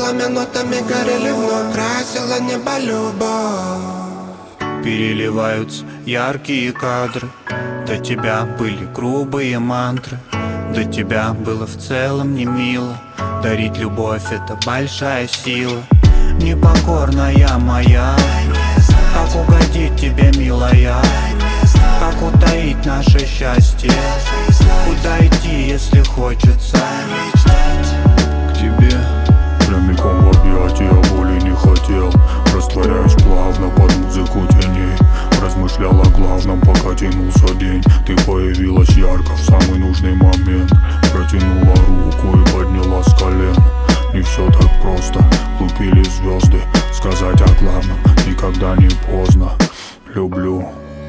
пламя нотами горели вновь, красила небо любовь. Переливаются яркие кадры. До тебя были грубые мантры. До тебя было в целом не мило. Дарить любовь — это большая сила. Непокорная моя, как угодить тебе, милая? Как утаить наше счастье? Куда идти, если хочется? К тебе прямиком в объятия, боли не хотел. Растворяюсь плавно под музыку теней. Размышлял о главном, пока тянулся день. Ты появилась ярко в самый нужный момент. Протянула руку и подняла с колен. Не все так просто, лупили звезды. Сказать о главном никогда не поздно. Люблю.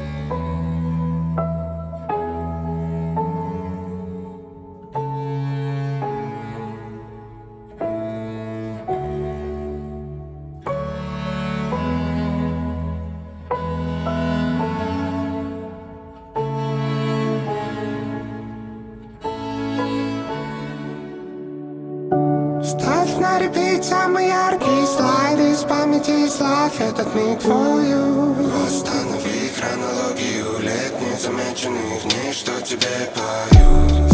Ставь на репит самые яркие слайды из памяти и славь этот миг твою. Восстанови хронологию лет незамеченных дней, что тебе пою.